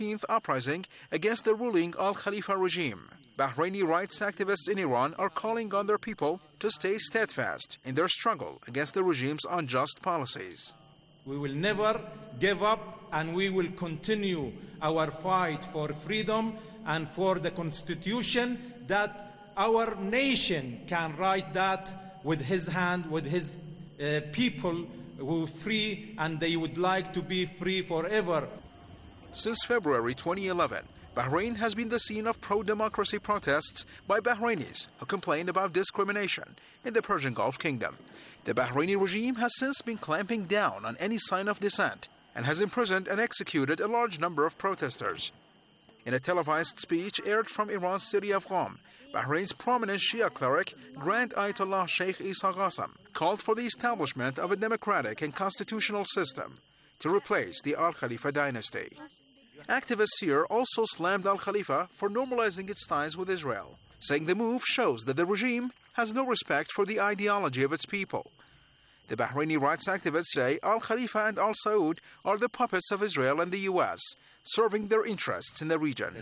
14th uprising against the ruling Al Khalifa regime. Bahraini rights activists in Iran are calling on their people to stay steadfast in their struggle against the regime's unjust policies. We will never give up, and we will continue our fight for freedom and for the constitution, that our nation can write that with his hand, with his people who are free, and they would like to be free forever. Since February 2011, Bahrain has been the scene of pro-democracy protests by Bahrainis who complain about discrimination in the Persian Gulf Kingdom. The Bahraini regime has since been clamping down on any sign of dissent and has imprisoned and executed a large number of protesters. In a televised speech aired from Iran's city of Qom, Bahrain's prominent Shia cleric, Grand Ayatollah Sheikh Isa Qassem, called for the establishment of a democratic and constitutional system to replace the Al Khalifa dynasty. Activists here also slammed Al Khalifa for normalizing its ties with Israel, saying the move shows that the regime has no respect for the ideology of its people. The Bahraini rights activists say Al Khalifa and Al Saud are the puppets of Israel and the US, serving their interests in the region.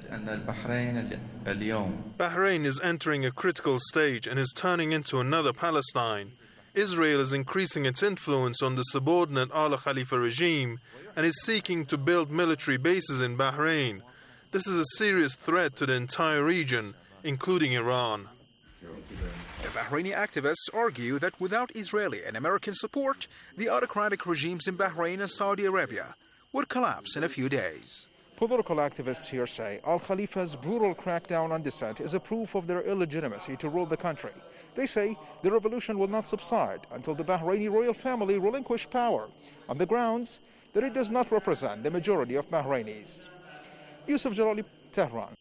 Bahrain is entering a critical stage and is turning into another Palestine. Israel is increasing its influence on the subordinate Al Khalifa regime and is seeking to build military bases in Bahrain. This is a serious threat to the entire region, including Iran. The Bahraini activists argue that without Israeli and American support, the autocratic regimes in Bahrain and Saudi Arabia would collapse in a few days. Political activists here say Al Khalifa's brutal crackdown on dissent is a proof of their illegitimacy to rule the country. They say the revolution will not subside until the Bahraini royal family relinquish power on the grounds that it does not represent the majority of Bahrainis. Yusuf Jalali, Tehran.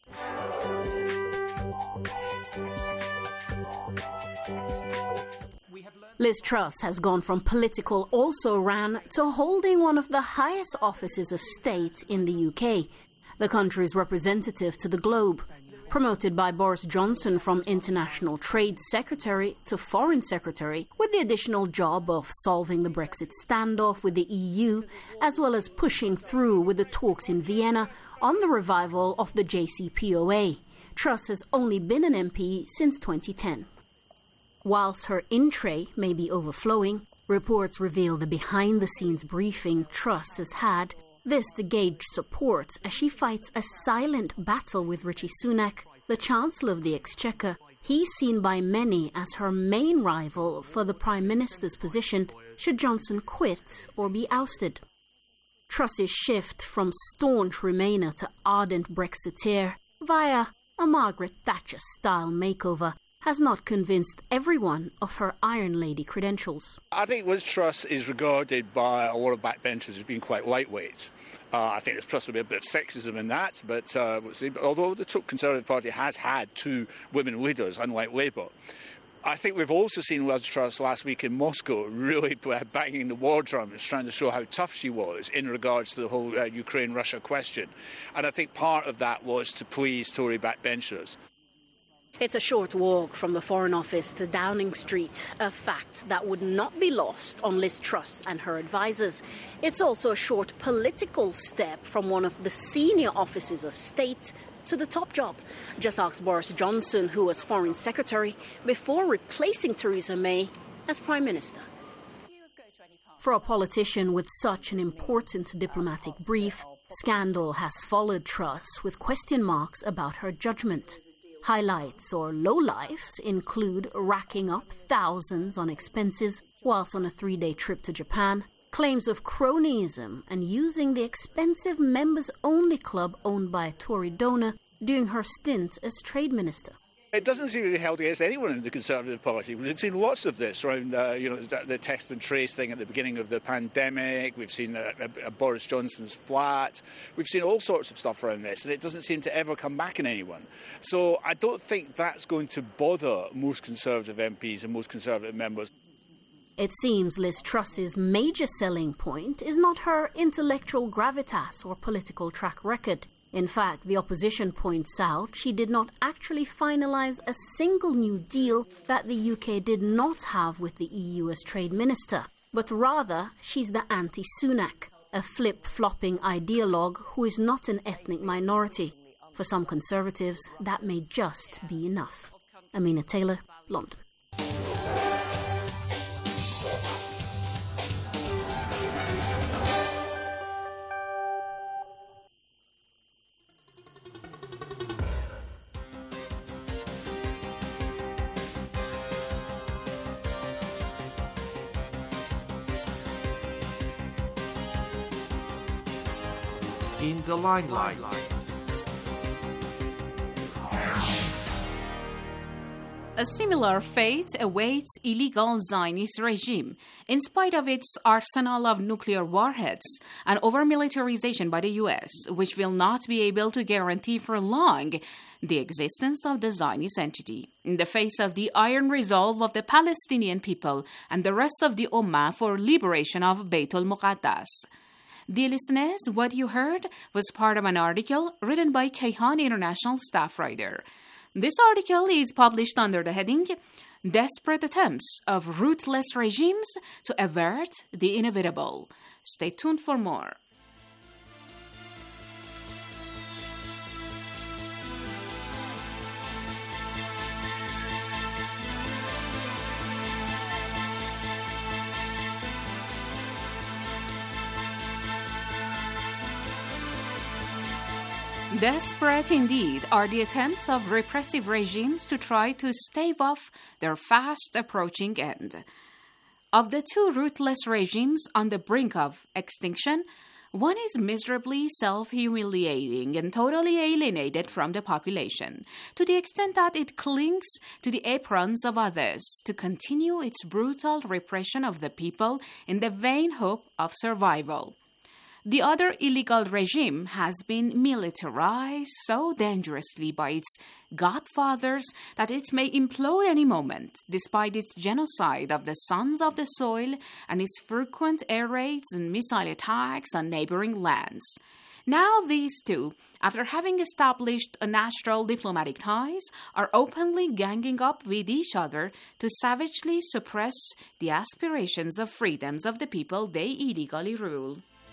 Liz Truss has gone from political also-ran to holding one of the highest offices of state in the UK, the country's representative to the globe. Promoted by Boris Johnson from International Trade Secretary to Foreign Secretary, with the additional job of solving the Brexit standoff with the EU, as well as pushing through with the talks in Vienna on the revival of the JCPOA. Truss has only been an MP since 2010. Whilst her in-tray may be overflowing, reports reveal the behind-the-scenes briefing Truss has had. This to gauge support as she fights a silent battle with Rishi Sunak, the Chancellor of the Exchequer. He's seen by many as her main rival for the Prime Minister's position should Johnson quit or be ousted. Truss's shift from staunch Remainer to ardent Brexiteer via a Margaret Thatcher-style makeover has not convinced everyone of her Iron Lady credentials. I think Liz Truss is regarded by a lot of backbenchers as being quite lightweight. I think there's possibly a bit of sexism in that, but although the Conservative Party has had two women leaders, unlike Labour, I think we've also seen Liz Truss last week in Moscow really banging the war drums, trying to show how tough she was in regards to the whole Ukraine-Russia question. And I think part of that was to please Tory backbenchers. It's a short walk from the Foreign Office to Downing Street, a fact that would not be lost on Liz Truss and her advisers. It's also a short political step from one of the senior offices of state to the top job. Just ask Boris Johnson, who was Foreign Secretary, before replacing Theresa May as Prime Minister. For a politician with such an important diplomatic brief, scandal has followed Truss with question marks about her judgment. Highlights or lowlifes include racking up thousands on expenses whilst on a 3-day trip to Japan, claims of cronyism and using the expensive members-only club owned by a Tory donor during her stint as Trade Minister. It doesn't seem to be held against anyone in the Conservative Party. We've seen lots of this around the test and trace thing at the beginning of the pandemic. We've seen Boris Johnson's flat. We've seen all sorts of stuff around this, and it doesn't seem to ever come back in anyone. So I don't think that's going to bother most Conservative MPs and most Conservative members. It seems Liz Truss's major selling point is not her intellectual gravitas or political track record. In fact, the opposition points out she did not actually finalise a single new deal that the UK did not have with the EU as trade minister, but rather she's the anti-Sunak. a flip-flopping ideologue who is not an ethnic minority. For some conservatives, that may just be enough. Amina Taylor, London. In the limelight. A similar fate awaits illegal Zionist regime. In spite of its arsenal of nuclear warheads and over-militarization by the U.S., which will not be able to guarantee for long the existence of the Zionist entity, in the face of the iron resolve of the Palestinian people and the rest of the Ummah for liberation of Beit al-Muqaddas. Dear listeners, what you heard was part of an article written by Kayhan International staff writer. This article is published under the heading Desperate Attempts of Ruthless Regimes to Avert the Inevitable. Stay tuned for more. Desperate indeed are the attempts of repressive regimes to try to stave off their fast approaching end. Of the two ruthless regimes on the brink of extinction, one is miserably self-humiliating and totally alienated from the population, to the extent that it clings to the aprons of others to continue its brutal repression of the people in the vain hope of survival. The other illegal regime has been militarized so dangerously by its godfathers that it may implode any moment, despite its genocide of the sons of the soil and its frequent air raids and missile attacks on neighboring lands. Now these two, after having established a natural diplomatic ties, are openly ganging up with each other to savagely suppress the aspirations of freedoms of the people they illegally rule.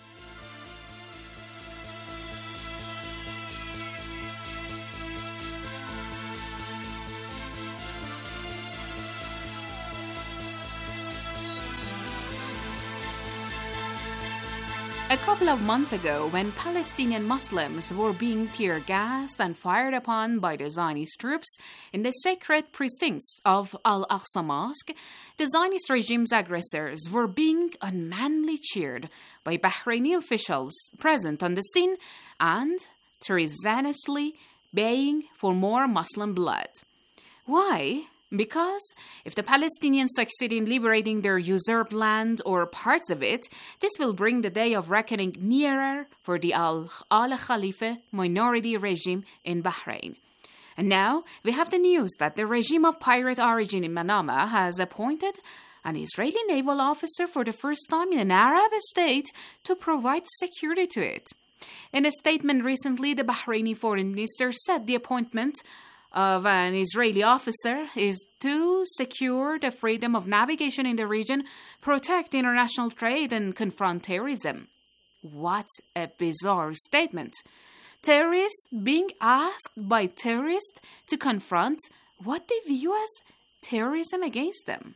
A couple of months ago, when Palestinian Muslims were being tear-gassed and fired upon by the Zionist troops in the sacred precincts of Al-Aqsa Mosque, the Zionist regime's aggressors were being unmanly cheered by Bahraini officials present on the scene and treasonously baying for more Muslim blood. Why? Because if the Palestinians succeed in liberating their usurped land or parts of it, this will bring the day of reckoning nearer for the Al Khalifa minority regime in Bahrain. And now we have the news that the regime of pirate origin in Manama has appointed an Israeli naval officer for the first time in an Arab state to provide security to it. In a statement recently, the Bahraini foreign minister said the appointment of an Israeli officer is to secure the freedom of navigation in the region, protect international trade, and confront terrorism. What a bizarre statement. Terrorists being asked by terrorists to confront what they view as terrorism against them.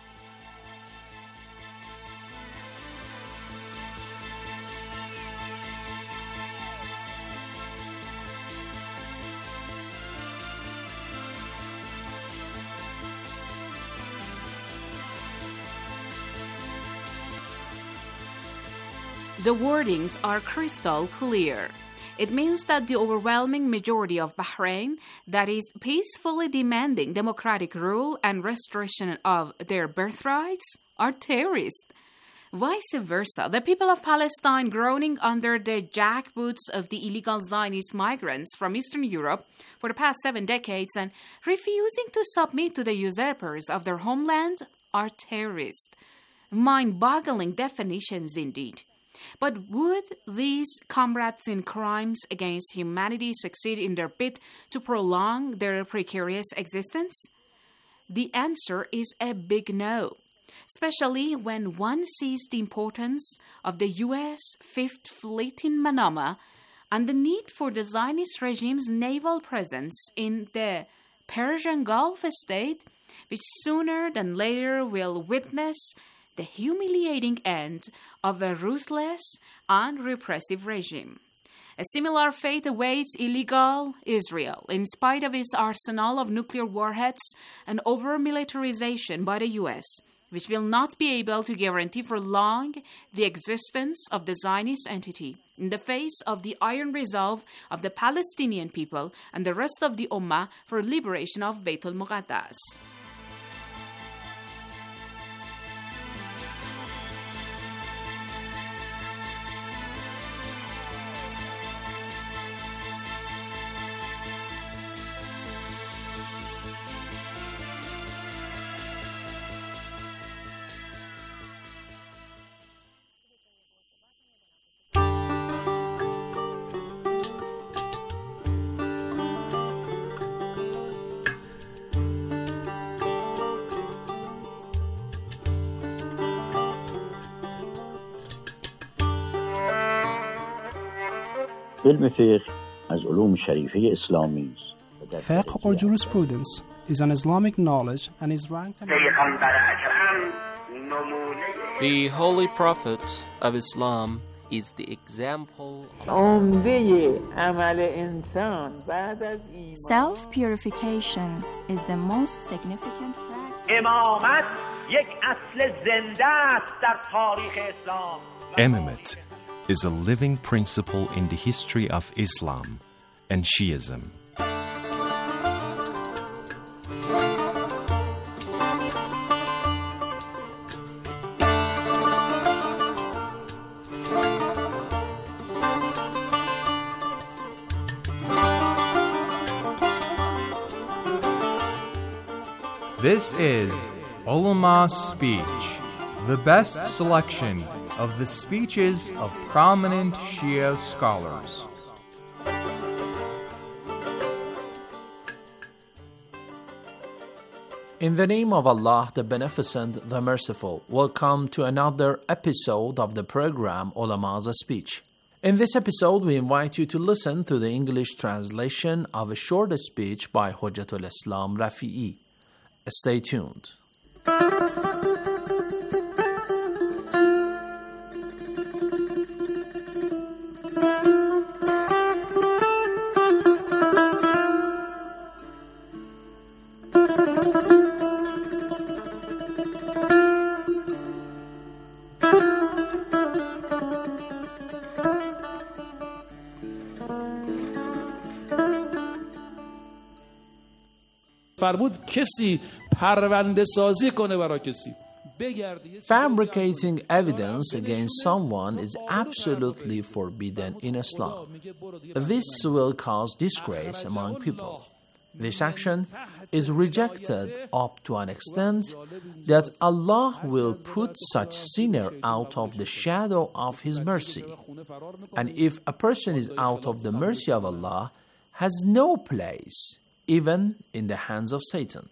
The wordings are crystal clear. It means that the overwhelming majority of Bahrain that is peacefully demanding democratic rule and restoration of their birthrights are terrorists. Vice versa, the people of Palestine groaning under the jackboots of the illegal Zionist migrants from Eastern Europe for the past 7 decades and refusing to submit to the usurpers of their homeland are terrorists. Mind-boggling definitions indeed. But would these comrades in crimes against humanity succeed in their bid to prolong their precarious existence? The answer is a big no. especially when one sees the importance of the U.S. Fifth Fleet in Manama and the need for the Zionist regime's naval presence in the Persian Gulf state, which sooner than later will witness the humiliating end of a ruthless and repressive regime. A similar fate awaits illegal Israel, in spite of its arsenal of nuclear warheads and over-militarization by the U.S., which will not be able to guarantee for long the existence of the Zionist entity in the face of the iron resolve of the Palestinian people and the rest of the Ummah for liberation of Beit al-Muqaddas. Fiqh or jurisprudence is an Islamic knowledge and is ranked The Holy Prophet of Islam is the example. Self-purification is the most significant practice. Imamate is a living principle in the history of Islam and Shiism. This is Ulama's Speech, the best selection of the speeches of prominent Shia scholars. In the name of Allah, the Beneficent, the Merciful, welcome to another episode of the program Ulama's Speech. In this episode, we invite you to listen to the English translation of a short speech by Hujjatul Islam Rafi'i. Stay tuned. فرمود کسی پرونده سازی کنه برای کسی. Fabricating evidence against someone is absolutely forbidden in Islam. This will cause disgrace among people. This action is rejected up to an extent that Allah will put such sinner out of the shadow of His mercy. And if a person is out of the mercy of Allah, has no place even in the hands of Satan.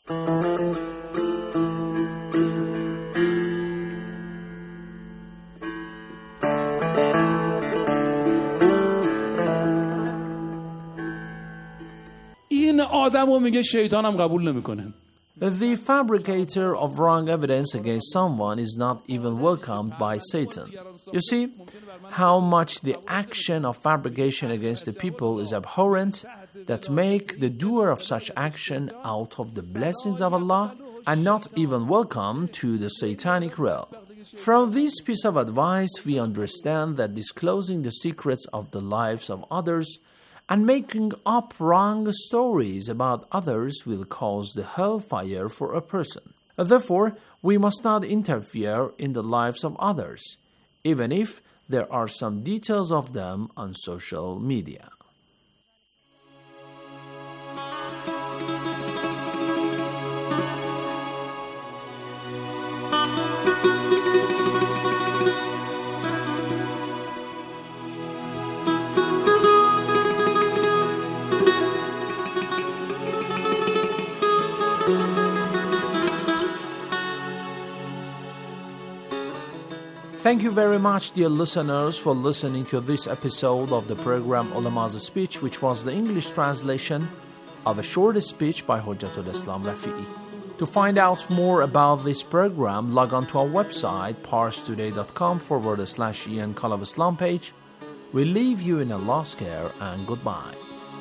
این آدمو میگه شیطانم قبول نمیکنه. The fabricator of wrong evidence against someone is not even welcomed by Satan. You see how much the action of fabrication against the people is abhorrent, that make the doer of such action out of the blessings of Allah and not even welcome to the satanic realm. From this piece of advice, we understand that disclosing the secrets of the lives of others and making up wrong stories about others will cause the hellfire for a person. Therefore, we must not interfere in the lives of others, even if there are some details of them on social media. Thank you very much, dear listeners, for listening to this episode of the program Ulama's Speech, which was the English translation of a short speech by Hujjatul Islam Rafi'i. To find out more about this program, log on to our website, parstoday.com/Ian Call of Islam page. We leave you in Allah's care and goodbye.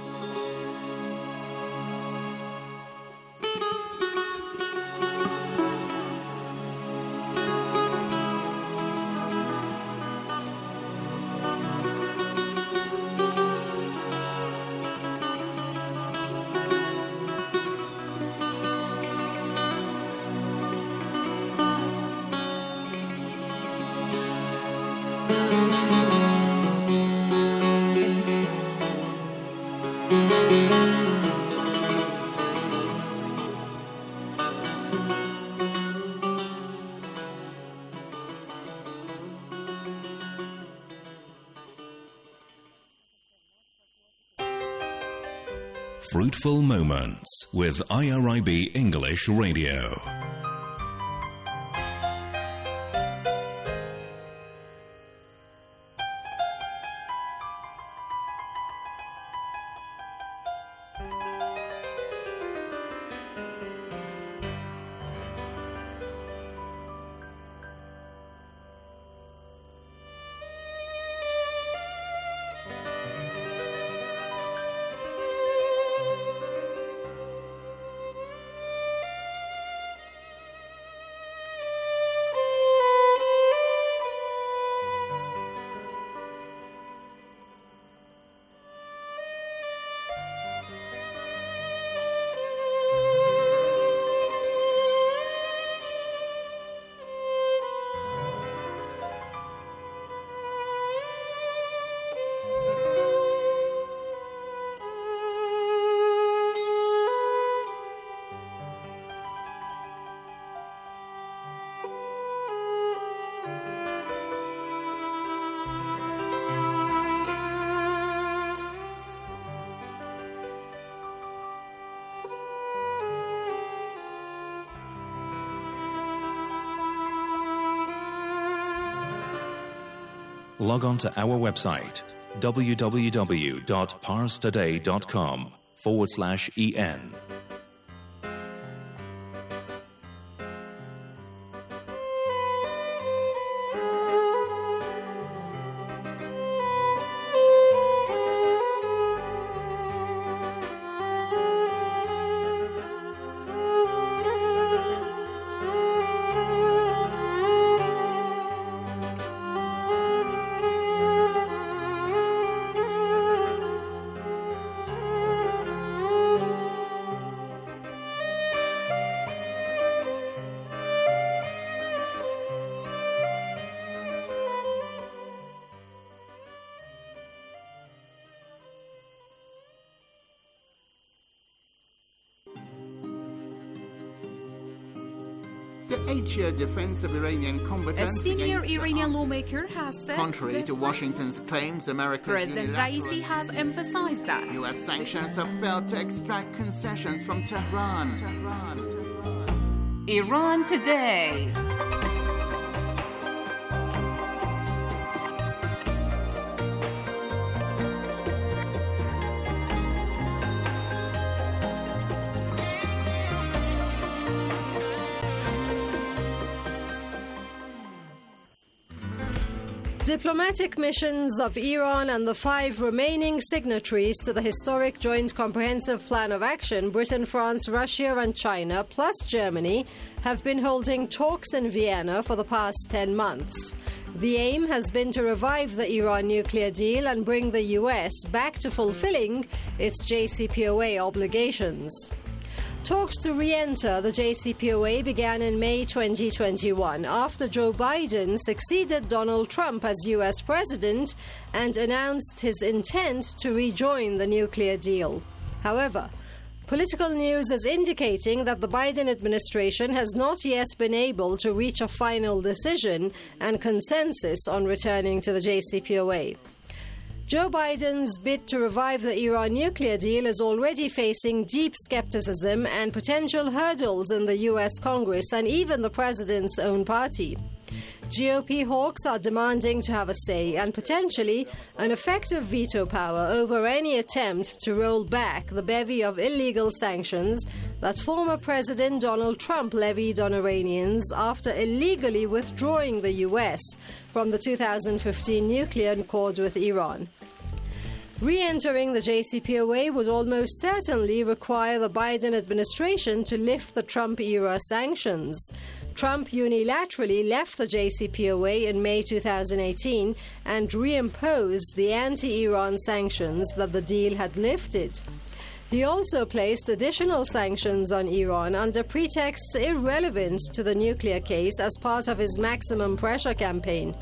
Fruitful Moments with IRIB English Radio. Log on to our website, www.parstoday.com/EN. The 8-year defense of Iranian combatants. A senior Iranian lawmaker has said, contrary to Washington's claims, America's President Raisi has emphasized that U.S. sanctions have failed to extract concessions from Tehran. Iran Today. Diplomatic missions of Iran and the 5 remaining signatories to the historic Joint Comprehensive Plan of Action, Britain, France, Russia and China, plus Germany, have been holding talks in Vienna for the past 10 months. The aim has been to revive the Iran nuclear deal and bring the US back to fulfilling its JCPOA obligations. Talks to re-enter the JCPOA began in May 2021 after Joe Biden succeeded Donald Trump as U.S. president and announced his intent to rejoin the nuclear deal. However, political news is indicating that the Biden administration has not yet been able to reach a final decision and consensus on returning to the JCPOA. Joe Biden's bid to revive the Iran nuclear deal is already facing deep skepticism and potential hurdles in the U.S. Congress and even the president's own party. GOP hawks are demanding to have a say and potentially an effective veto power over any attempt to roll back the bevy of illegal sanctions that former President Donald Trump levied on Iranians after illegally withdrawing the U.S. from the 2015 nuclear accord with Iran. Re-entering the JCPOA would almost certainly require the Biden administration to lift the Trump-era sanctions. Trump unilaterally left the JCPOA in May 2018 and reimposed the anti-Iran sanctions that the deal had lifted. He also placed additional sanctions on Iran under pretexts irrelevant to the nuclear case as part of his maximum pressure campaign.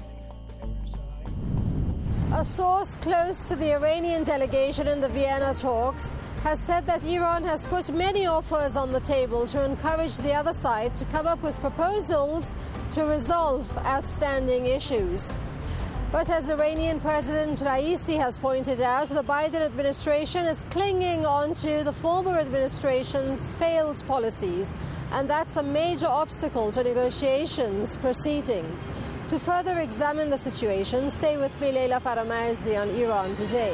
A source close to the Iranian delegation in the Vienna talks has said that Iran has put many offers on the table to encourage the other side to come up with proposals to resolve outstanding issues. But as Iranian President Raisi has pointed out, the Biden administration is clinging on to the former administration's failed policies, and that's a major obstacle to negotiations proceeding. To further examine the situation, stay with me, Leila Faramarzi, on Iran Today.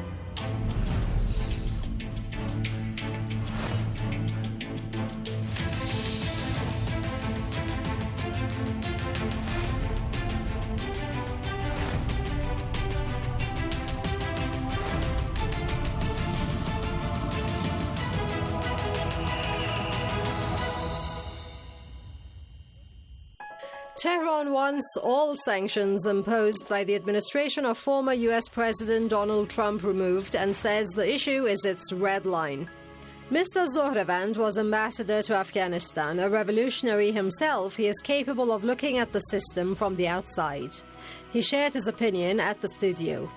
Tehran wants all sanctions imposed by the administration of former U.S. President Donald Trump removed and says the issue is its red line. Mr. Zohrevand was ambassador to Afghanistan. A revolutionary himself, he is capable of looking at the system from the outside. He shared his opinion at the studio.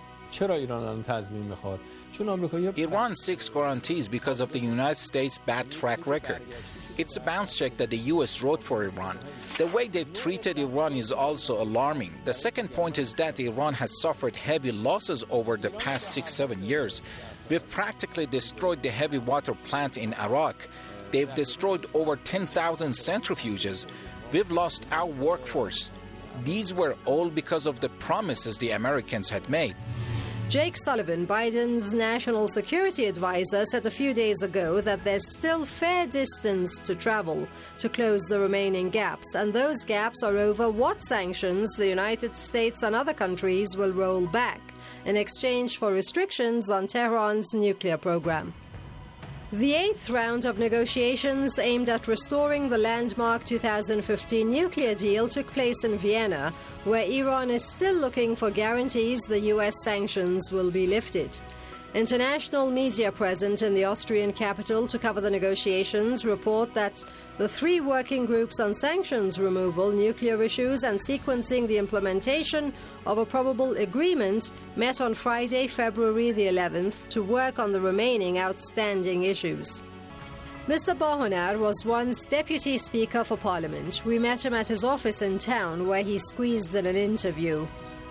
Iran seeks guarantees because of the United States' bad track record. It's a bounce check that the U.S. wrote for Iran. The way they've treated Iran is also alarming. The second point is that Iran has suffered heavy losses over the past 6-7 years. We've practically destroyed the heavy water plant in Iraq. They've destroyed over 10,000 centrifuges. We've lost our workforce. These were all because of the promises the Americans had made. Jake Sullivan, Biden's national security advisor, said a few days ago that there's still fair distance to travel to close the remaining gaps, and those gaps are over what sanctions the United States and other countries will roll back in exchange for restrictions on Tehran's nuclear program. The eighth round of negotiations aimed at restoring the landmark 2015 nuclear deal took place in Vienna, where Iran is still looking for guarantees the U.S. sanctions will be lifted. International media present in the Austrian capital to cover the negotiations report that the three working groups on sanctions removal, nuclear issues, and sequencing the implementation of a probable agreement met on Friday, February the 11th, to work on the remaining outstanding issues. Mr. Bahonar was once Deputy Speaker for Parliament. We met him at his office in town, where he squeezed in an interview.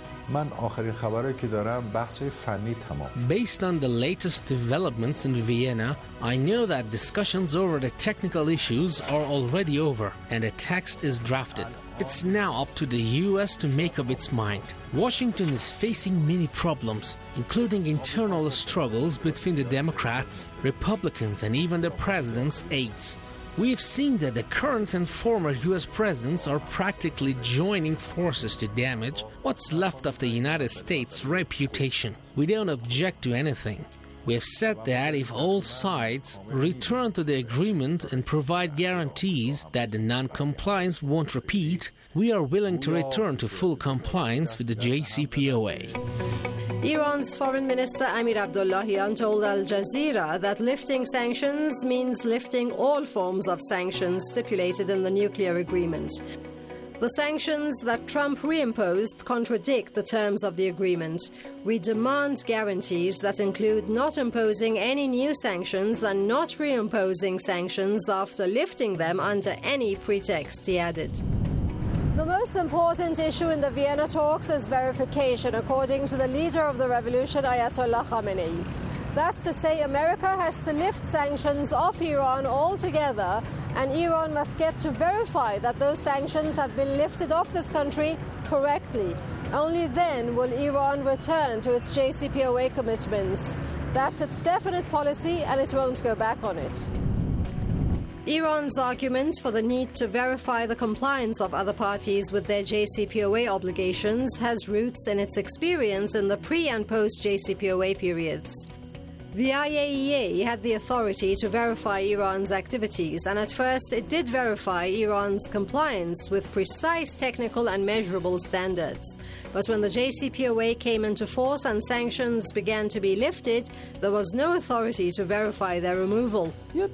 Based on the latest developments in Vienna, I know that discussions over the technical issues are already over and a text is drafted. It's now up to the U.S. to make up its mind. Washington is facing many problems, including internal struggles between the Democrats, Republicans, and even the president's aides. We have seen that the current and former U.S. presidents are practically joining forces to damage what's left of the United States' reputation. We don't object to anything. We have said that if all sides return to the agreement and provide guarantees that the non-compliance won't repeat, we are willing to return to full compliance with the JCPOA. Iran's Foreign Minister Amir Abdullahian told Al Jazeera that lifting sanctions means lifting all forms of sanctions stipulated in the nuclear agreement. The sanctions that Trump reimposed contradict the terms of the agreement. We demand guarantees that include not imposing any new sanctions and not reimposing sanctions after lifting them under any pretext, he added. The most important issue in the Vienna talks is verification, according to the leader of the revolution, Ayatollah Khamenei. That's to say, America has to lift sanctions off Iran altogether, and Iran must get to verify that those sanctions have been lifted off this country correctly. Only then will Iran return to its JCPOA commitments. That's its definite policy, and it won't go back on it. Iran's argument for the need to verify the compliance of other parties with their JCPOA obligations has roots in its experience in the pre- and post-JCPOA periods. The IAEA had the authority to verify Iran's activities, and at first it did verify Iran's compliance with precise technical and measurable standards. But when the JCPOA came into force and sanctions began to be lifted, there was no authority to verify their removal.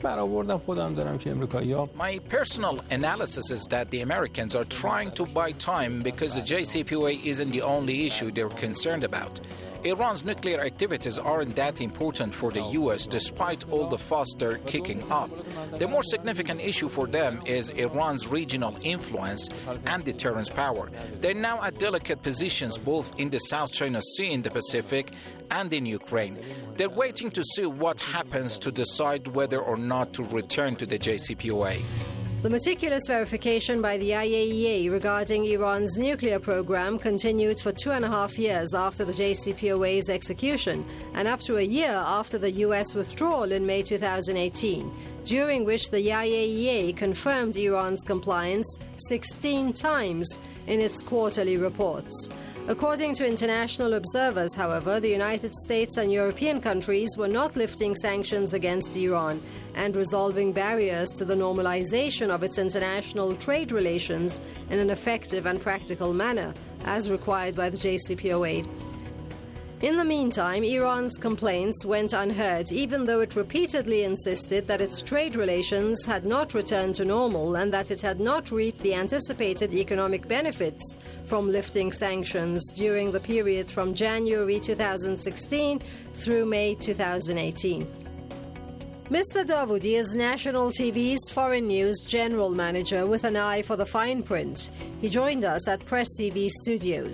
My personal analysis is that the Americans are trying to buy time because the JCPOA isn't the only issue they're concerned about. Iran's nuclear activities aren't that important for the U.S. despite all the fuss they're kicking up. The more significant issue for them is Iran's regional influence and deterrence power. They're now at delicate positions both in the South China Sea in the Pacific and in Ukraine. They're waiting to see what happens to decide whether or not to return to the JCPOA. The meticulous verification by the IAEA regarding Iran's nuclear program continued for 2.5 years after the JCPOA's execution and up to a year after the U.S. withdrawal in May 2018, during which the IAEA confirmed Iran's compliance 16 times in its quarterly reports. According to international observers, however, the United States and European countries were not lifting sanctions against Iran and resolving barriers to the normalization of its international trade relations in an effective and practical manner, as required by the JCPOA. In the meantime, Iran's complaints went unheard, even though it repeatedly insisted that its trade relations had not returned to normal and that it had not reaped the anticipated economic benefits from lifting sanctions during the period from January 2016 through May 2018. Mr. Davoudi is National TV's Foreign News General Manager with an eye for the fine print. He joined us at Press TV Studios.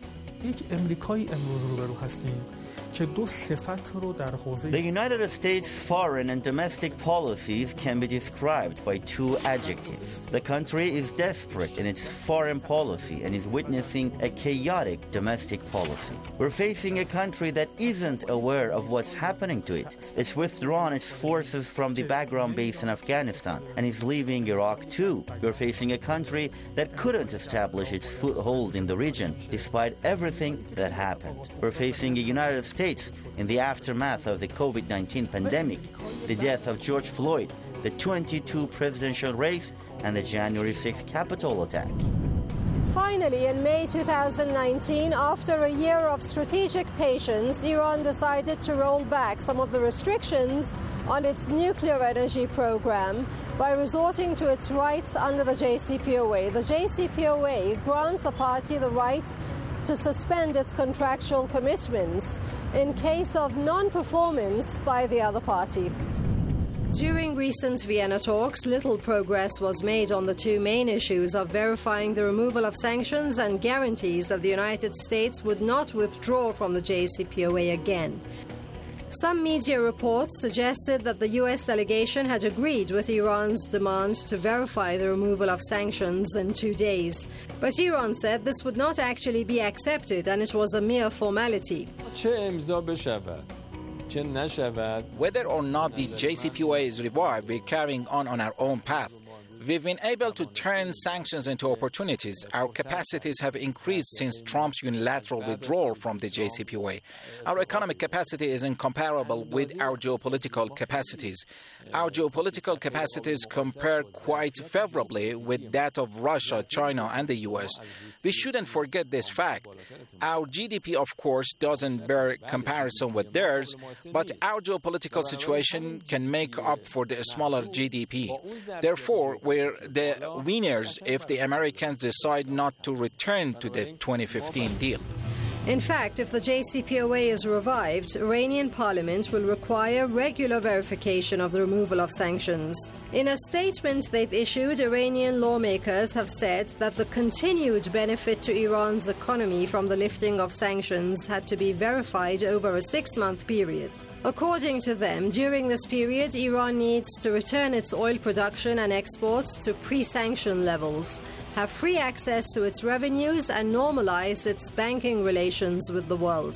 The United States' foreign and domestic policies can be described by two adjectives. The country is desperate in its foreign policy and is witnessing a chaotic domestic policy. We're facing a country that isn't aware of what's happening to it. It's withdrawn its forces from the Bagram base in Afghanistan and is leaving Iraq too. We're facing a country that couldn't establish its foothold in the region despite everything that happened. We're facing a United States in the aftermath of the COVID-19 pandemic, the death of George Floyd, the 2022 presidential race, and the January 6th Capitol attack. Finally, in May 2019, after a year of strategic patience, Iran decided to roll back some of the restrictions on its nuclear energy program by resorting to its rights under the JCPOA. The JCPOA grants a party the right to suspend its contractual commitments in case of non-performance by the other party. During recent Vienna talks, little progress was made on the two main issues of verifying the removal of sanctions and guarantees that the United States would not withdraw from the JCPOA again. Some media reports suggested that the U.S. delegation had agreed with Iran's demand to verify the removal of sanctions in 2 days. But Iran said this would not actually be accepted and it was a mere formality. Whether or not the JCPOA is revived, we're carrying on our own path. We've been able to turn sanctions into opportunities. Our capacities have increased since Trump's unilateral withdrawal from the JCPOA. Our economic capacity is incomparable with our geopolitical capacities. Our geopolitical capacities compare quite favorably with that of Russia, China, and the U.S. We shouldn't forget this fact. Our GDP, of course, doesn't bear comparison with theirs, but our geopolitical situation can make up for the smaller GDP. Therefore, we're the winners if the Americans decide not to return to the 2015 deal. In fact, if the JCPOA is revived, Iranian parliament will require regular verification of the removal of sanctions. In a statement they've issued, Iranian lawmakers have said that the continued benefit to Iran's economy from the lifting of sanctions had to be verified over a 6-month period. According to them, during this period, Iran needs to return its oil production and exports to pre-sanction levels. have free access to its revenues and normalize its banking relations with the world.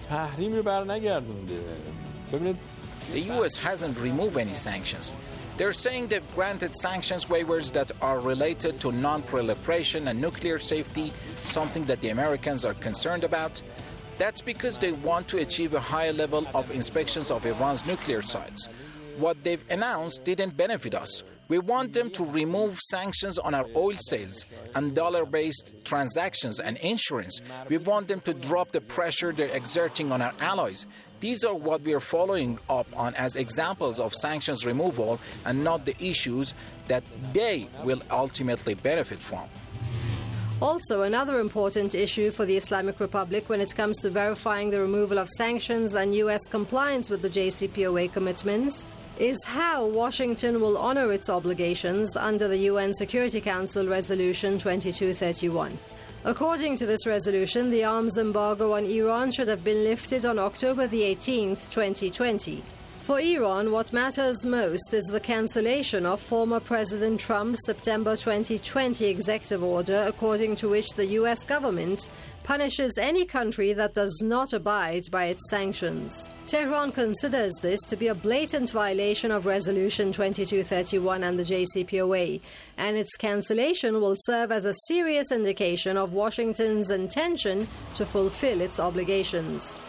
The U.S. hasn't removed any sanctions. They're saying they've granted sanctions waivers that are related to non-proliferation and nuclear safety, something that the Americans are concerned about. That's because they want to achieve a higher level of inspections of Iran's nuclear sites. What they've announced didn't benefit us. We want them to remove sanctions on our oil sales and dollar-based transactions and insurance. We want them to drop the pressure they're exerting on our allies. These are what we are following up on as examples of sanctions removal and not the issues that they will ultimately benefit from. Also, another important issue for the Islamic Republic when it comes to verifying the removal of sanctions and U.S. compliance with the JCPOA commitments is how Washington will honor its obligations under the UN Security Council Resolution 2231. According to this resolution, the arms embargo on Iran should have been lifted on October the 18th, 2020. For Iran, what matters most is the cancellation of former President Trump's September 2020 executive order, according to which the U.S. government punishes any country that does not abide by its sanctions. Tehran considers this to be a blatant violation of Resolution 2231 and the JCPOA, and its cancellation will serve as a serious indication of Washington's intention to fulfill its obligations.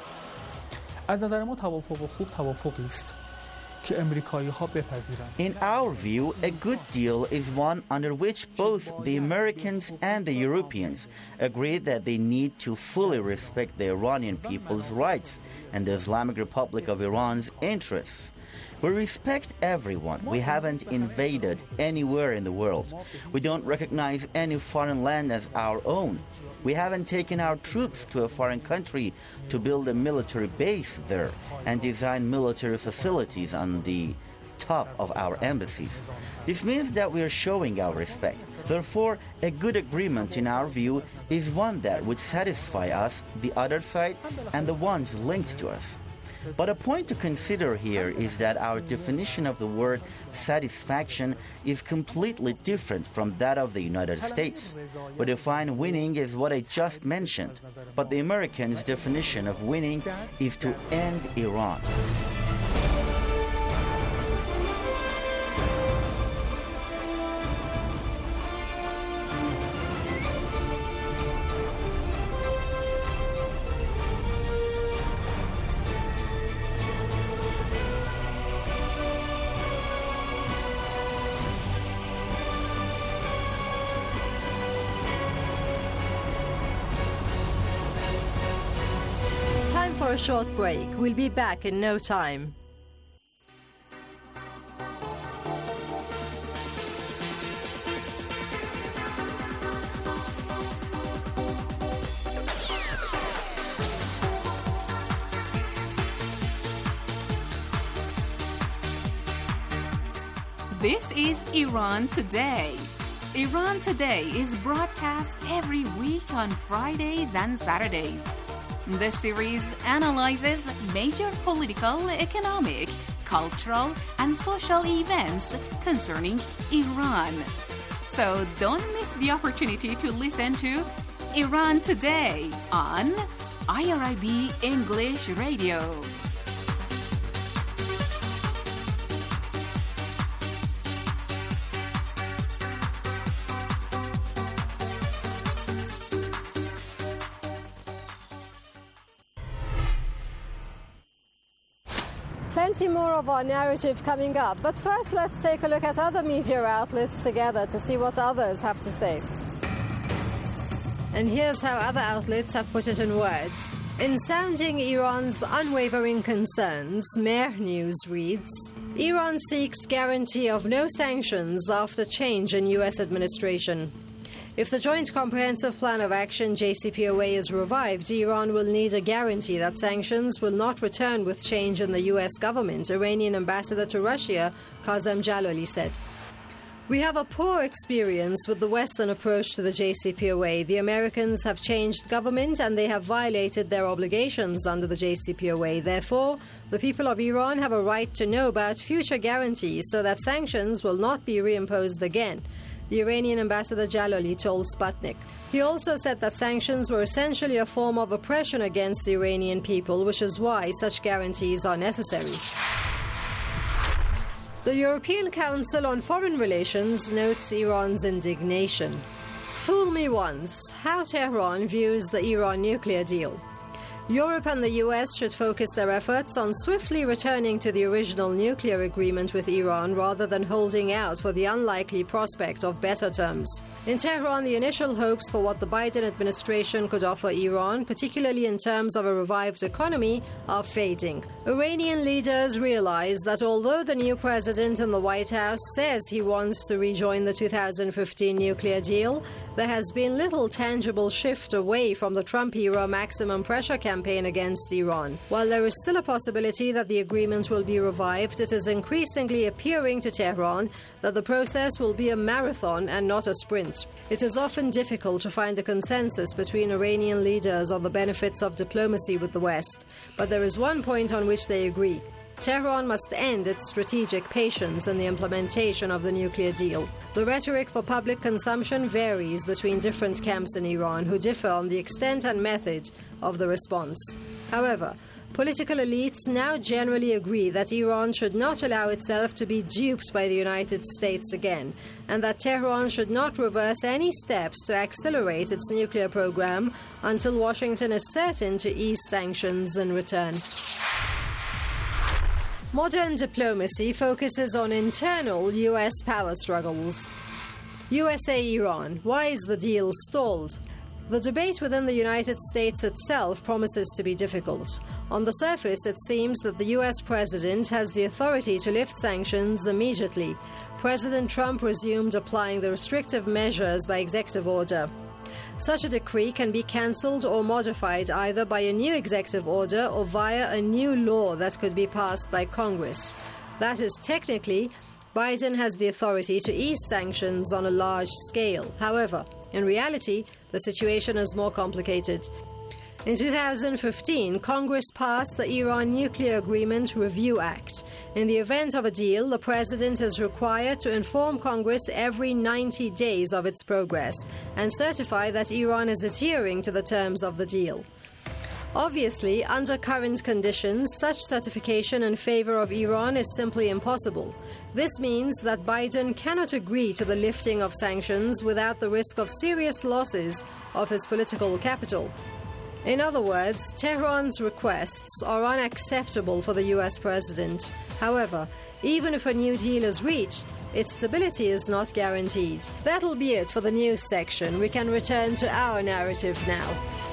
In our view, a good deal is one under which both the Americans and the Europeans agree that they need to fully respect the Iranian people's rights and the Islamic Republic of Iran's interests. We respect everyone. We haven't invaded anywhere in the world. We don't recognize any foreign land as our own. We haven't taken our troops to a foreign country to build a military base there and design military facilities on the top of our embassies. This means that we are showing our respect. Therefore, a good agreement in our view is one that would satisfy us, the other side, and the ones linked to us. But a point to consider here is that our definition of the word satisfaction is completely different from that of the United States. We define winning as what I just mentioned, but the Americans' definition of winning is to end Iran. For a short break. We'll be back in no time. This is Iran Today. Iran Today is broadcast every week on Fridays and Saturdays. The series analyzes major political, economic, cultural, and social events concerning Iran. So don't miss the opportunity to listen to Iran Today on IRIB English Radio. Plenty more of our narrative coming up, but first let's take a look at other media outlets together to see what others have to say. And here's how other outlets have put it in words. In sounding Iran's unwavering concerns, Mehr News reads, Iran seeks guarantee of no sanctions after change in U.S. administration. If the Joint Comprehensive Plan of Action, JCPOA, is revived, Iran will need a guarantee that sanctions will not return with change in the U.S. government, Iranian ambassador to Russia, Qasem Jalali said. We have a poor experience with the Western approach to the JCPOA. The Americans have changed government and they have violated their obligations under the JCPOA. Therefore, the people of Iran have a right to know about future guarantees so that sanctions will not be reimposed again. the Iranian ambassador Jalali told Sputnik. He also said that sanctions were essentially a form of oppression against the Iranian people, which is why such guarantees are necessary. The European Council on Foreign Relations notes Iran's indignation. Fool me once, how Tehran views the Iran nuclear deal. Europe and the US should focus their efforts on swiftly returning to the original nuclear agreement with Iran rather than holding out for the unlikely prospect of better terms. In Tehran, the initial hopes for what the Biden administration could offer Iran, particularly in terms of a revived economy, are fading. Iranian leaders realize that although the new president in the White House says he wants to rejoin the 2015 nuclear deal, there has been little tangible shift away from the Trump-era maximum pressure campaign against Iran. While there is still a possibility that the agreement will be revived, it is increasingly appearing to Tehran that the process will be a marathon and not a sprint. It is often difficult to find a consensus between Iranian leaders on the benefits of diplomacy with the West, but there is one point on which they agree. Tehran must end its strategic patience in the implementation of the nuclear deal. The rhetoric for public consumption varies between different camps in Iran, who differ on the extent and method of the response. However, political elites now generally agree that Iran should not allow itself to be duped by the United States again, and that Tehran should not reverse any steps to accelerate its nuclear program until Washington is certain to ease sanctions in return. Modern diplomacy focuses on internal U.S. power struggles. USA-Iran, why is the deal stalled? The debate within the United States itself promises to be difficult. On the surface, it seems that the U.S. president has the authority to lift sanctions immediately. President Trump resumed applying the restrictive measures by executive order. Such a decree can be cancelled or modified either by a new executive order or via a new law that could be passed by Congress. That is, technically, Biden has the authority to ease sanctions on a large scale. However, in reality, the situation is more complicated. In 2015, Congress passed the Iran Nuclear Agreement Review Act. In the event of a deal, the president is required to inform Congress every 90 days of its progress and certify that Iran is adhering to the terms of the deal. Obviously, under current conditions, such certification in favor of Iran is simply impossible. This means that Biden cannot agree to the lifting of sanctions without the risk of serious losses of his political capital. In other words, Tehran's requests are unacceptable for the U.S. president. However, even if a new deal is reached, its stability is not guaranteed. That'll be it for the news section. We can return to our narrative now.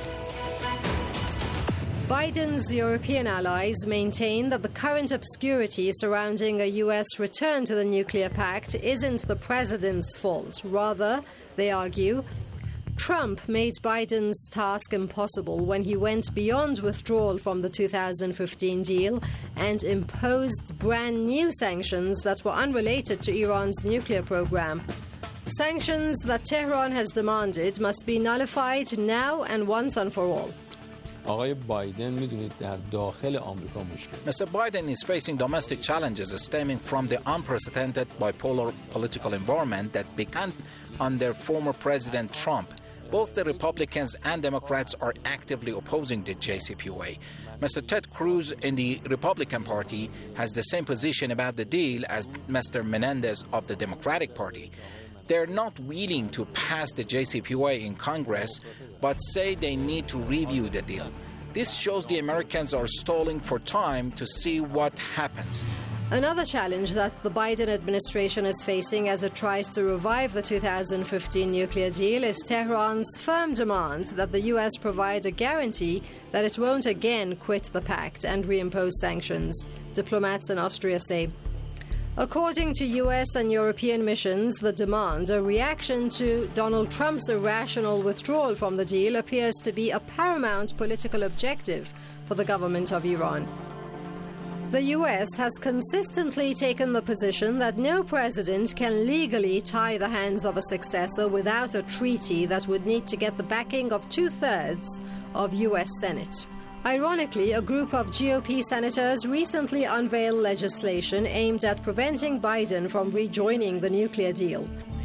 Biden's European allies maintain that the current obscurity surrounding a U.S. return to the nuclear pact isn't the president's fault. Rather, they argue, Trump made Biden's task impossible when he went beyond withdrawal from the 2015 deal and imposed brand new sanctions that were unrelated to Iran's nuclear program. Sanctions that Tehran has demanded must be nullified now and once and for all. Mr. Biden is facing domestic challenges stemming from the unprecedented bipolar political environment that began under former President Trump. Both the Republicans and Democrats are actively opposing the JCPOA. Mr. Ted Cruz in the Republican Party has the same position about the deal as Mr. Menendez of the Democratic Party. They're not willing to pass the JCPOA in Congress, but say they need to review the deal. This shows the Americans are stalling for time to see what happens. Another challenge that the Biden administration is facing as it tries to revive the 2015 nuclear deal is Tehran's firm demand that the U.S. provide a guarantee that it won't again quit the pact and reimpose sanctions, diplomats in Austria say. According to U.S. and European missions, the demand, a reaction to Donald Trump's irrational withdrawal from the deal, appears to be a paramount political objective for the government of Iran. The U.S. has consistently taken the position that no president can legally tie the hands of a successor without a treaty that would need to get the backing of 2/3 of U.S. Senate. Ironically, a group of GOP senators recently unveiled legislation aimed at preventing Biden from rejoining the nuclear deal.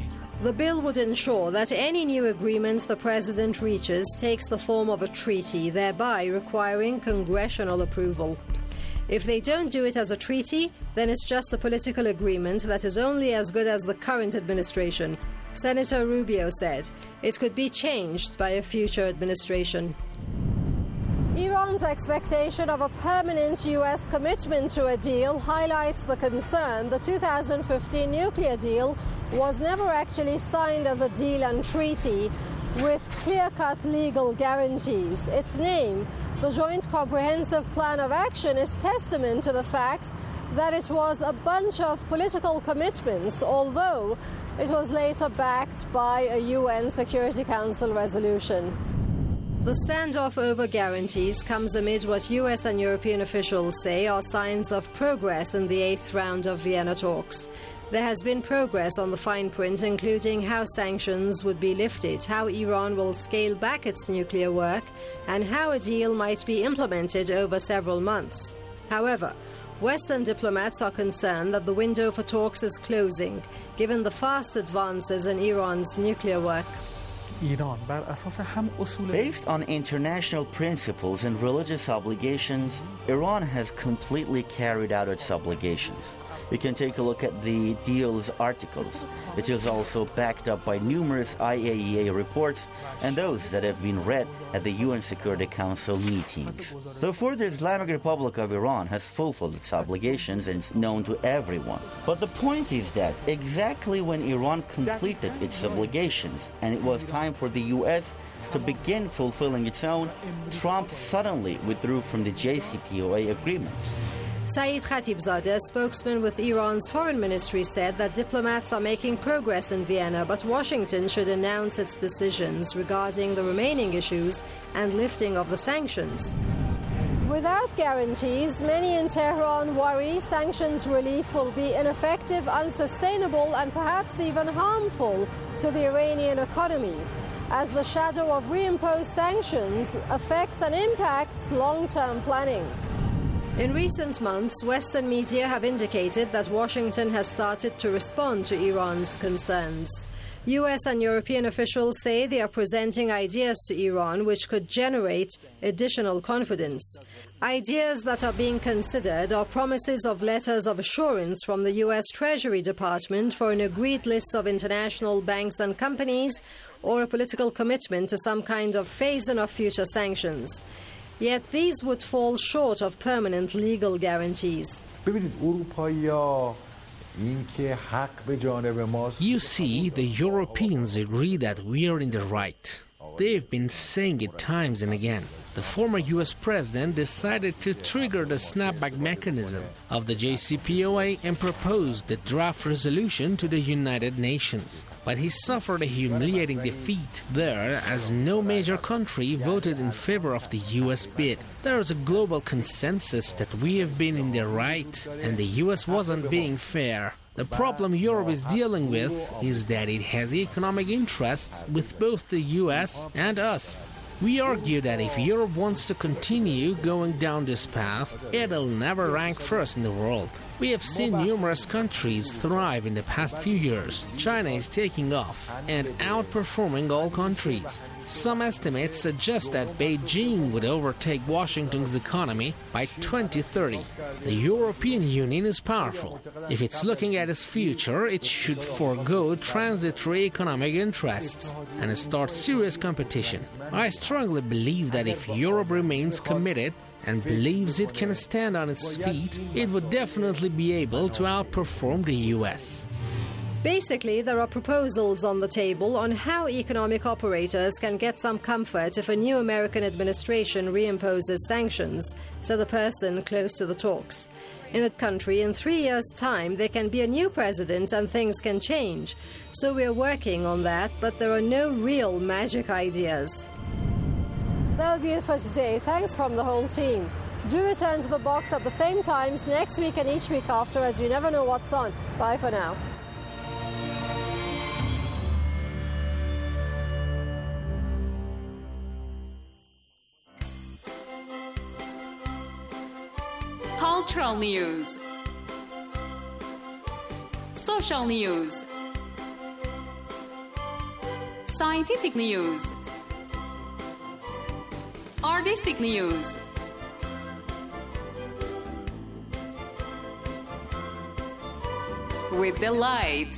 The bill would ensure that any new agreement the president reaches takes the form of a treaty, thereby requiring congressional approval. If they don't do it as a treaty, then it's just a political agreement that is only as good as the current administration. Senator Rubio said it could be changed by a future administration. Iran's expectation of a permanent U.S. commitment to a deal highlights the concern the 2015 nuclear deal was never actually signed as a deal and treaty with clear-cut legal guarantees. Its name, the Joint Comprehensive Plan of Action, is testament to the fact that it was a bunch of political commitments, although it was later backed by a UN Security Council resolution. The standoff over guarantees comes amid what US and European officials say are signs of progress in the 8th round of Vienna talks. There has been progress on the fine print, including how sanctions would be lifted, how Iran will scale back its nuclear work, and how a deal might be implemented over several months. However, Western diplomats are concerned that the window for talks is closing, given the fast advances in Iran's nuclear work. Based on international principles and religious obligations, Iran has completely carried out its obligations. You can take a look at the deal's articles. It is also backed up by numerous IAEA reports and those that have been read at the UN Security Council meetings. Therefore, the Islamic Republic of Iran has fulfilled its obligations and it's known to everyone. But the point is that exactly when Iran completed its obligations and it was time for the US to begin fulfilling its own, Trump suddenly withdrew from the JCPOA agreement. Saeed Khatibzadeh, spokesman with Iran's foreign ministry, said that diplomats are making progress in Vienna, but Washington should announce its decisions regarding the remaining issues and lifting of the sanctions. Without guarantees, many in Tehran worry sanctions relief will be ineffective, unsustainable, and perhaps even harmful to the Iranian economy, as the shadow of reimposed sanctions affects and impacts long-term planning. In recent months, Western media have indicated that Washington has started to respond to Iran's concerns. US and European officials say they are presenting ideas to Iran which could generate additional confidence. Ideas that are being considered are promises of letters of assurance from the US Treasury Department for an agreed list of international banks and companies, or a political commitment to some kind of phase-in of future sanctions. Yet these would fall short of permanent legal guarantees. You see, the Europeans agree that we are in the right. They've been saying it times and again. The former US president decided to trigger the snapback mechanism of the JCPOA and proposed the draft resolution to the United Nations. But he suffered a humiliating defeat there, as no major country voted in favor of the US bid. There is a global consensus that we have been in the right and the US wasn't being fair. The problem Europe is dealing with is that it has economic interests with both the US and us. We argue that if Europe wants to continue going down this path, it'll never rank first in the world. We have seen numerous countries thrive in the past few years. China is taking off and outperforming all countries. Some estimates suggest that Beijing would overtake Washington's economy by 2030. The European Union is powerful. If it's looking at its future, it should forego transitory economic interests and start serious competition. I strongly believe that if Europe remains committed and believes it can stand on its feet, it would definitely be able to outperform the US. Basically, there are proposals on the table on how economic operators can get some comfort if a new American administration reimposes sanctions, said a person close to the talks. In a country, in 3 years' time, there can be a new president and things can change. So we are working on that, but there are no real magic ideas. That'll be it for today. Thanks from the whole team. Do return to the box at the same times next week and each week after, as you never know what's on. Bye for now. Cultural news, social news, Scientific news. Artistic news. With delight.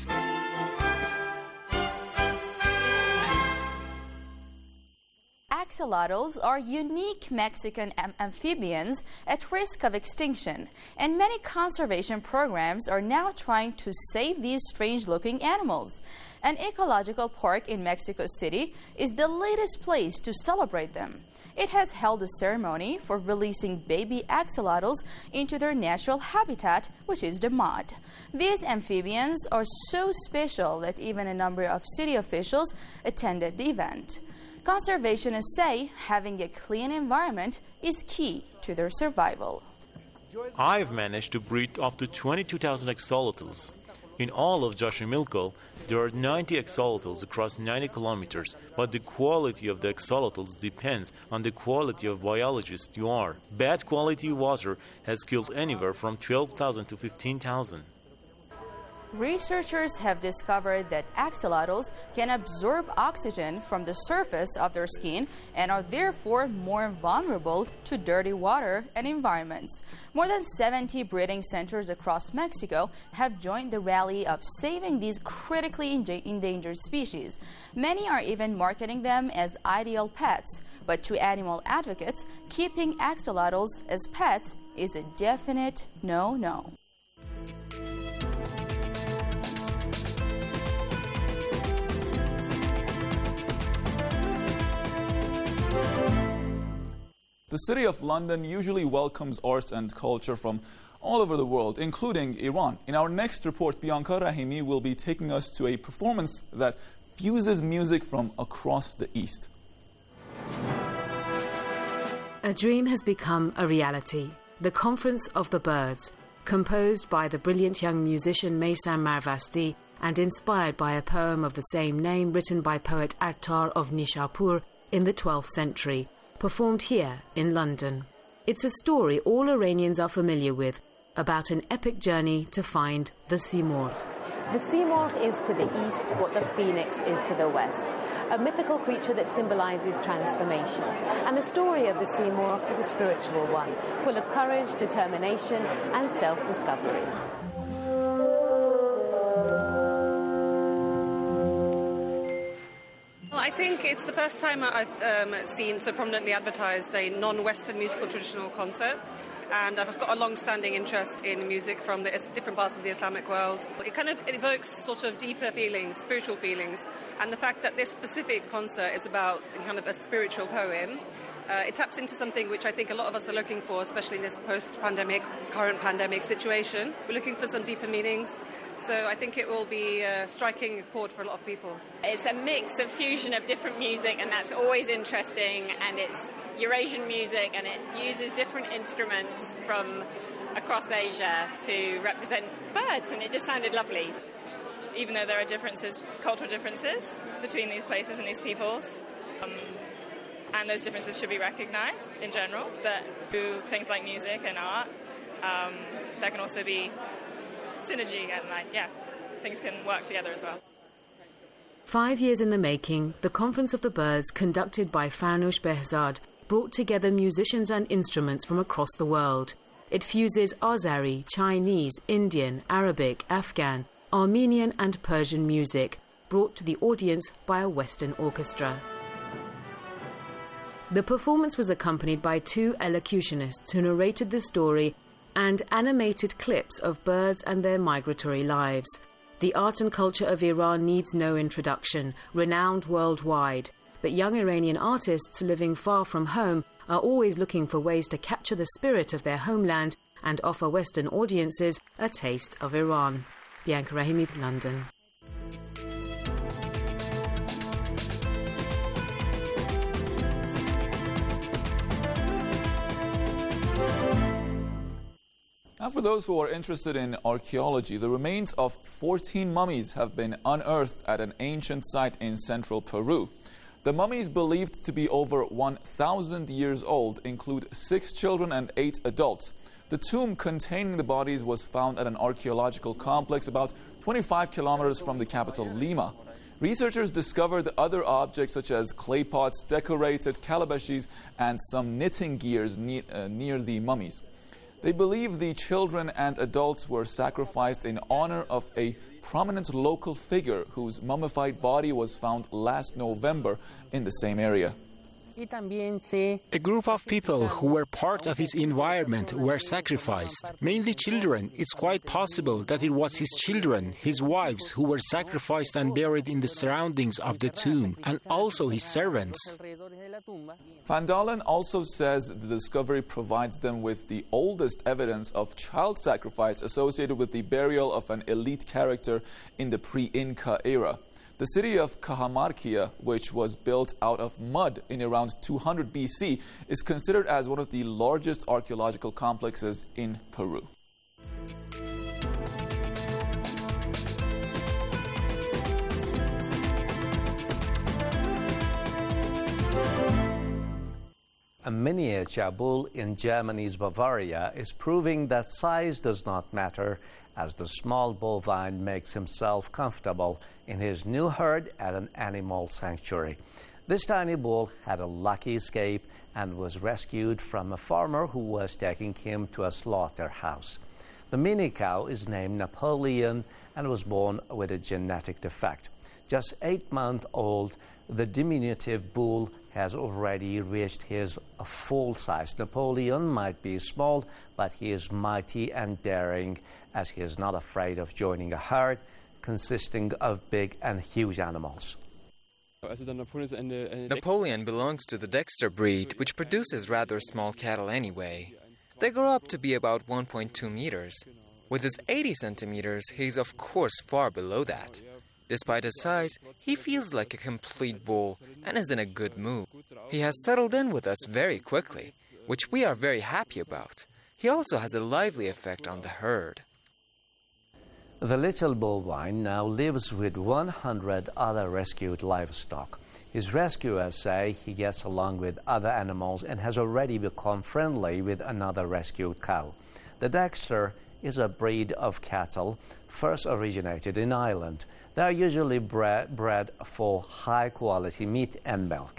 Axolotls are unique Mexican amphibians at risk of extinction, and many conservation programs are now trying to save these strange-looking animals. An ecological park in Mexico City is the latest place to celebrate them. It has held a ceremony for releasing baby axolotls into their natural habitat, which is the mud. These amphibians are so special that even a number of city officials attended the event. Conservationists say having a clean environment is key to their survival. I've managed to breed up to 22,000 axolotls. In all of Xochimilco, there are 90 axolotls across 90 kilometers, but the quality of the axolotls depends on the quality of biologist you are. Bad quality water has killed anywhere from 12,000 to 15,000. Researchers have discovered that axolotls can absorb oxygen from the surface of their skin and are therefore more vulnerable to dirty water and environments. More than 70 breeding centers across Mexico have joined the rally of saving these critically endangered species. Many are even marketing them as ideal pets, but to animal advocates, keeping axolotls as pets is a definite no-no. The City of London usually welcomes arts and culture from all over the world, including Iran. In our next report, Bianca Rahimi will be taking us to a performance that fuses music from across the East. A dream has become a reality. The Conference of the Birds, composed by the brilliant young musician Meysam Marvasti and inspired by a poem of the same name written by poet Attar of Nishapur in the 12th century, performed here in London. It's a story all Iranians are familiar with, about an epic journey to find the Simurgh. The Simurgh is to the east what the phoenix is to the west, a mythical creature that symbolizes transformation. And the story of the Simurgh is a spiritual one, full of courage, determination, and self-discovery. I think it's the first time I've seen so prominently advertised a non-Western musical traditional concert, and I've got a long-standing interest in music from the different parts of the Islamic world. It kind of evokes sort of deeper feelings, spiritual feelings, and the fact that this specific concert is about kind of a spiritual poem, it taps into something which I think a lot of us are looking for, especially in this post-pandemic, current pandemic situation. We're looking for some deeper meanings. So I think it will be striking a chord for a lot of people. It's a mix of fusion of different music, and that's always interesting, and it's Eurasian music, and it uses different instruments from across Asia to represent birds, and it just sounded lovely. Even though there are differences, cultural differences between these places and these peoples, and those differences should be recognised in general, that through things like music and art, there can also be synergy and things can work together as well. 5 years in the making, the Conference of the Birds, conducted by Farnoosh Behzad, brought together musicians and instruments from across the world. It fuses Azeri, Chinese, Indian, Arabic, Afghan, Armenian and Persian music, brought to the audience by a Western orchestra. The performance was accompanied by 2 elocutionists who narrated the story and animated clips of birds and their migratory lives. The art and culture of Iran needs no introduction, renowned worldwide. But young Iranian artists living far from home are always looking for ways to capture the spirit of their homeland and offer Western audiences a taste of Iran. Bianca Rahimi, London. Now, for those who are interested in archaeology, the remains of 14 mummies have been unearthed at an ancient site in central Peru. The mummies, believed to be over 1,000 years old, include 6 children and 8 adults. The tomb containing the bodies was found at an archaeological complex about 25 kilometers from the capital, Lima. Researchers discovered other objects such as clay pots, decorated calabashes, and some knitting gears near the mummies. They believe the children and adults were sacrificed in honor of a prominent local figure whose mummified body was found last November in the same area. A group of people who were part of his environment were sacrificed, mainly children. It's quite possible that it was his children, his wives, who were sacrificed and buried in the surroundings of the tomb, and also his servants. Van Dalen also says the discovery provides them with the oldest evidence of child sacrifice associated with the burial of an elite character in the pre-Inca era. The city of Cajamarquilla, which was built out of mud in around 200 BC, is considered as one of the largest archaeological complexes in Peru. A miniature bull in Germany's Bavaria is proving that size does not matter, as the small bovine makes himself comfortable in his new herd at an animal sanctuary. This tiny bull had a lucky escape and was rescued from a farmer who was taking him to a slaughterhouse. The mini cow is named Napoleon and was born with a genetic defect. Just 8 months old, the diminutive bull has already reached his full size. Napoleon might be small, but he is mighty and daring, as he is not afraid of joining a herd consisting of big and huge animals. Napoleon belongs to the Dexter breed, which produces rather small cattle anyway. They grow up to be about 1.2 meters. With his 80 centimeters, he's of course far below that. Despite his size, he feels like a complete bull and is in a good mood. He has settled in with us very quickly, which we are very happy about. He also has a lively effect on the herd. The little bovine now lives with 100 other rescued livestock. His rescuers say he gets along with other animals and has already become friendly with another rescued cow. The Dexter is a breed of cattle first originated in Ireland. They are usually bred for high-quality meat and milk.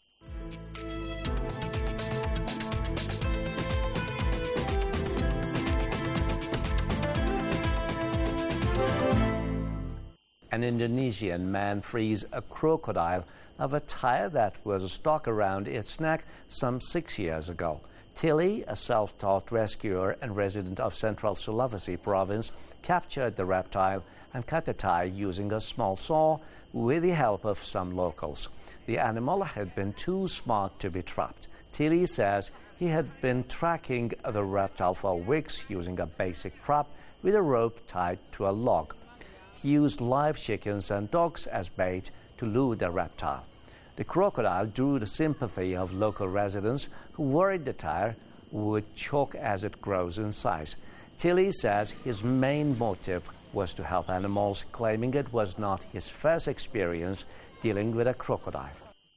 An Indonesian man frees a crocodile of a tie that was stuck around its neck some 6 years ago. Tilly, a self-taught rescuer and resident of Central Sulawesi province, captured the reptile and cut the tie using a small saw with the help of some locals. The animal had been too smart to be trapped. Tilly says he had been tracking the reptile for weeks using a basic prop with a rope tied to a log. He used live chickens and dogs as bait to lure the reptile. The crocodile drew the sympathy of local residents who worried the tie would choke as it grows in size. Tilly says his main motive was to help animals, claiming it was not his first experience dealing with a crocodile.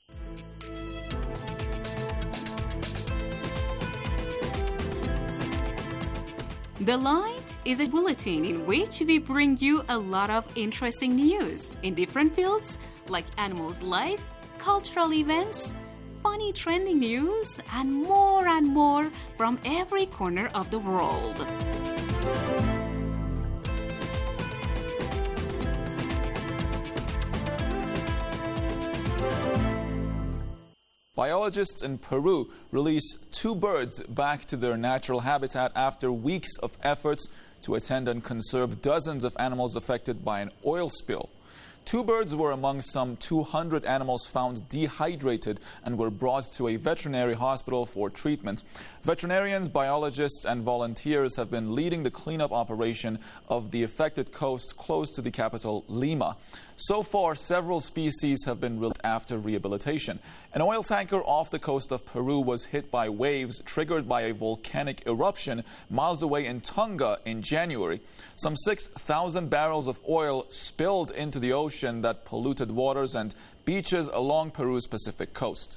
The Light is a bulletin in which we bring you a lot of interesting news in different fields like animals' life, cultural events, funny trending news, and more from every corner of the world. Biologists in Peru release 2 birds back to their natural habitat after weeks of efforts to attend and conserve dozens of animals affected by an oil spill. 2 birds were among some 200 animals found dehydrated and were brought to a veterinary hospital for treatment. Veterinarians, biologists, and volunteers have been leading the cleanup operation of the affected coast close to the capital, Lima. So far, several species have been released after rehabilitation. An oil tanker off the coast of Peru was hit by waves triggered by a volcanic eruption miles away in Tonga in January. Some 6,000 barrels of oil spilled into the ocean that polluted waters and beaches along Peru's Pacific coast.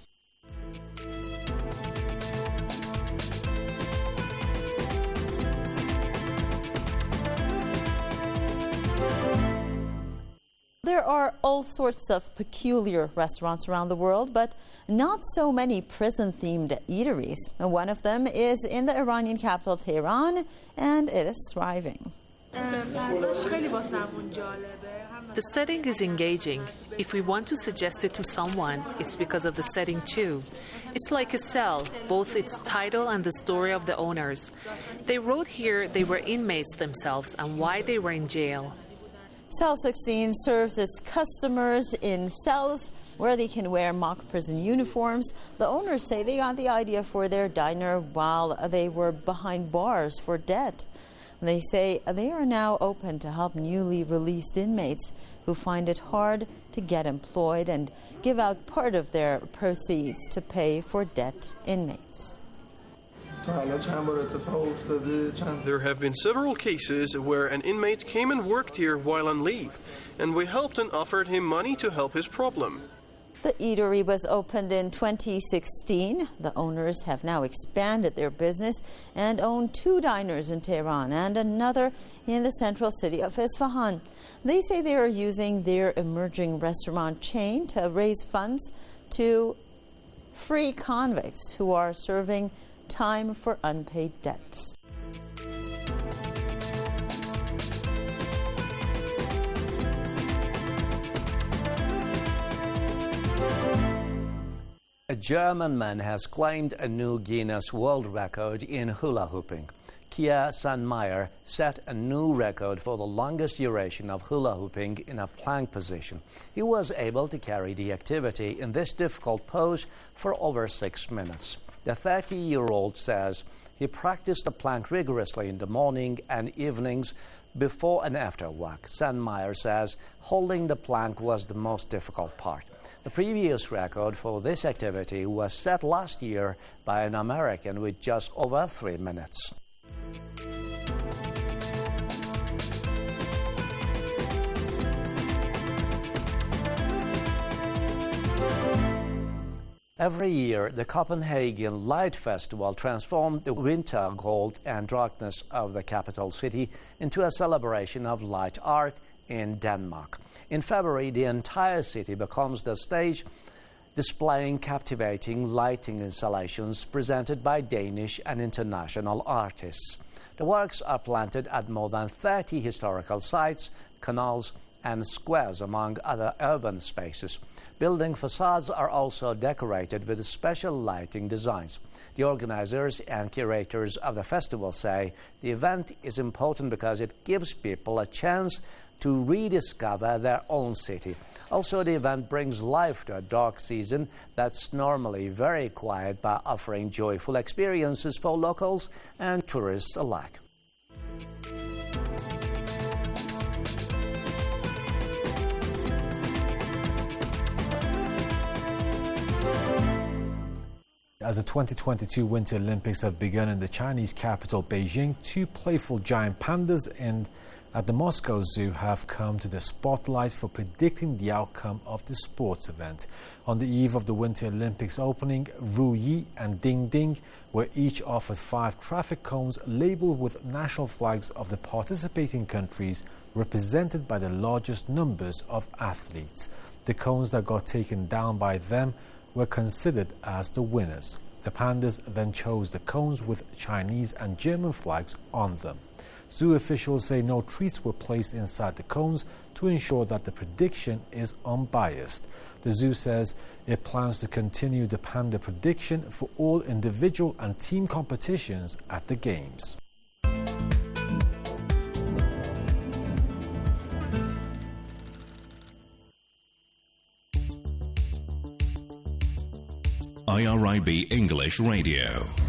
There are all sorts of peculiar restaurants around the world, but not so many prison-themed eateries. And one of them is in the Iranian capital, Tehran, and it is thriving. The setting is engaging. If we want to suggest it to someone, it's because of the setting too. It's like a cell, both its title and the story of the owners. They wrote here they were inmates themselves and why they were in jail. Cell 16 serves its customers in cells where they can wear mock prison uniforms. The owners say they got the idea for their diner while they were behind bars for debt. They say they are now open to help newly released inmates who find it hard to get employed and give out part of their proceeds to pay for debt inmates. There have been several cases where an inmate came and worked here while on leave, and we helped and offered him money to help his problem. The eatery was opened in 2016. The owners have now expanded their business and own 2 diners in Tehran and another in the central city of Isfahan. They say they are using their emerging restaurant chain to raise funds to free convicts who are serving time for unpaid debts. A German man has claimed a new Guinness World Record in hula hooping. Kia Sandmeier set a new record for the longest duration of hula hooping in a plank position. He was able to carry the activity in this difficult pose for over 6 minutes. The 30-year-old says he practiced the plank rigorously in the morning and evenings before and after work. Sandmeier says holding the plank was the most difficult part. The previous record for this activity was set last year by an American with just over 3 minutes. Every year, the Copenhagen Light Festival transformed the winter cold and darkness of the capital city into a celebration of light art in Denmark. In February, the entire city becomes the stage, displaying captivating lighting installations presented by Danish and international artists. The works are planted at more than 30 historical sites, canals, and squares, among other urban spaces. Building facades are also decorated with special lighting designs. The organizers and curators of the festival say the event is important because it gives people a chance to rediscover their own city. Also, the event brings life to a dark season that's normally very quiet by offering joyful experiences for locals and tourists alike. As the 2022 Winter Olympics have begun in the Chinese capital, Beijing, 2 playful giant pandas at the Moscow Zoo have come to the spotlight for predicting the outcome of the sports event. On the eve of the Winter Olympics opening, Ru Yi and Ding Ding were each offered 5 traffic cones labeled with national flags of the participating countries, represented by the largest numbers of athletes. The cones that got taken down by them were considered as the winners. The pandas then chose the cones with Chinese and German flags on them. Zoo officials say no treats were placed inside the cones to ensure that the prediction is unbiased. The zoo says it plans to continue the panda prediction for all individual and team competitions at the Games. IRIB English Radio.